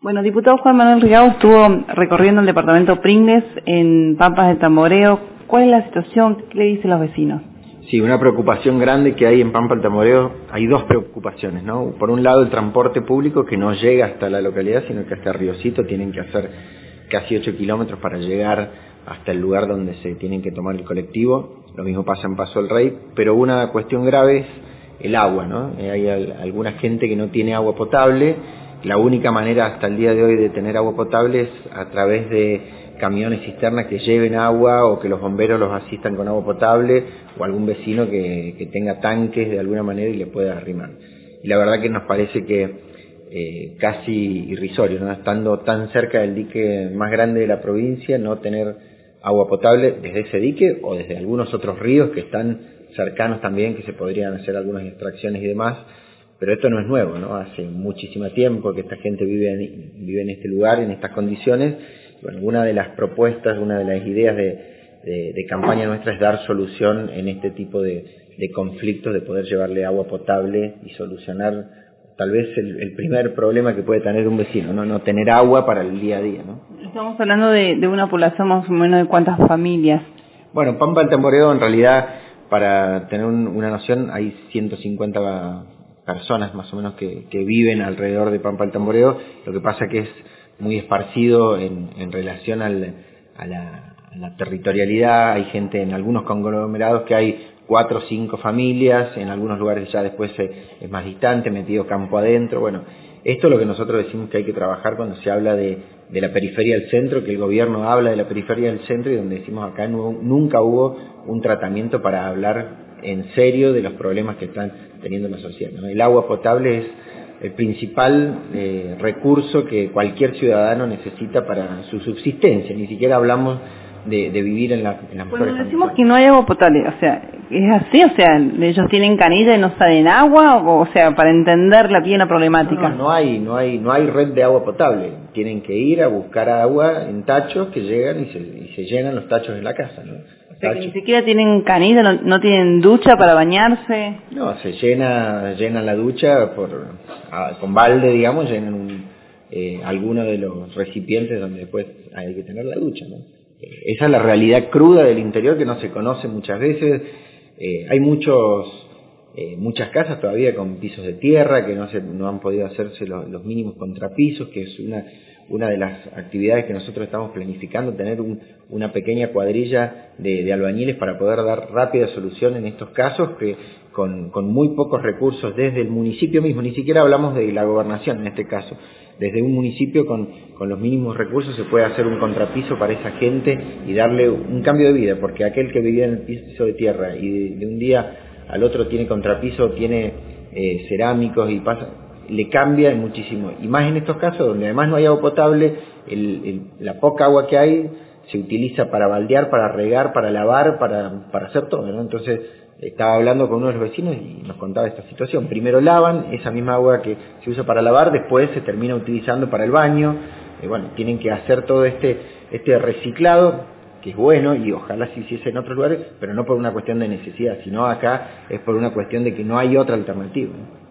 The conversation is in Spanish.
Bueno, diputado Juan Manuel Rigau estuvo recorriendo el departamento Pringles en Pampas de Tamboreo. ¿Cuál es la situación? ¿Qué le dicen los vecinos? Sí, una preocupación grande que hay en Pampa del Tamboreo. Hay dos preocupaciones, ¿no? Por un lado, el transporte público que no llega hasta la localidad, sino que hasta Riocito tienen que hacer casi 8 kilómetros para llegar hasta el lugar donde se tienen que tomar el colectivo. Lo mismo pasa en Paso del Rey, pero una cuestión grave es el agua, ¿no? Hay alguna gente que no tiene agua potable. La única manera hasta el día de hoy de tener agua potable es a través de camiones cisternas que lleven agua o que los bomberos los asistan con agua potable o algún vecino que tenga tanques de alguna manera y le pueda arrimar. Y la verdad que nos parece que casi irrisorio, ¿no? Estando tan cerca del dique más grande de la provincia, no tener agua potable desde ese dique o desde algunos otros ríos que están cercanos también, que se podrían hacer algunas extracciones y demás. Pero esto no es nuevo, ¿no? Hace muchísimo tiempo que esta gente vive en este lugar, en estas condiciones. Bueno, una de las propuestas, una de las ideas de campaña nuestra es dar solución en este tipo de conflictos, de poder llevarle agua potable y solucionar tal vez el primer problema que puede tener un vecino, ¿no? No tener agua para el día a día, ¿no? Estamos hablando de una población más o menos de cuántas familias. Bueno, Pampa del Tamboreo, en realidad, para tener una noción, hay 150 personas más o menos que viven alrededor de Pampa del Tamboreo. Lo que pasa que es muy esparcido en relación a la territorialidad. Hay gente en algunos conglomerados que hay 4 o 5 familias, en algunos lugares ya después es más distante, metido campo adentro. Bueno, esto es lo que nosotros decimos que hay que trabajar cuando se habla de la periferia del centro, que el gobierno habla de la periferia del centro y donde decimos acá nunca hubo un tratamiento para hablar en serio de los problemas que están teniendo la sociedad, ¿no? El agua potable es el principal recurso que cualquier ciudadano necesita para su subsistencia. Ni siquiera hablamos de vivir en las mejores Cuando decimos condiciones. que no hay agua potable, o sea, ¿es así? O sea, ¿ellos tienen canilla y no salen agua? O sea, para entender bien la problemática. No hay red de agua potable. Tienen que ir a buscar agua en tachos que llegan y se llenan los tachos de la casa, ¿no? O sea, que ni siquiera tienen canilla, no tienen ducha para bañarse. No, se llenan la ducha con balde, digamos, llenan alguno de los recipientes donde después hay que tener la ducha, ¿no? Esa es la realidad cruda del interior que no se conoce muchas veces. Hay muchas casas todavía con pisos de tierra que no han podido hacerse los mínimos contrapisos, que es una de las actividades que nosotros estamos planificando, tener una pequeña cuadrilla de albañiles para poder dar rápida solución en estos casos, que con muy pocos recursos desde el municipio mismo, ni siquiera hablamos de la gobernación en este caso, desde un municipio con los mínimos recursos se puede hacer un contrapiso para esa gente y darle un cambio de vida, porque aquel que vivía en el piso de tierra y de un día al otro tiene contrapiso, tiene cerámicos y le cambia muchísimo. Y más en estos casos donde además no hay agua potable, la poca agua que hay se utiliza para baldear, para regar, para lavar, para hacer todo, ¿no? Entonces estaba hablando con uno de los vecinos y nos contaba esta situación. Primero lavan esa misma agua que se usa para lavar, después se termina utilizando para el baño. Bueno, tienen que hacer todo este reciclado, que es bueno y ojalá se hiciese en otros lugares, pero no por una cuestión de necesidad, sino acá es por una cuestión de que no hay otra alternativa, ¿no?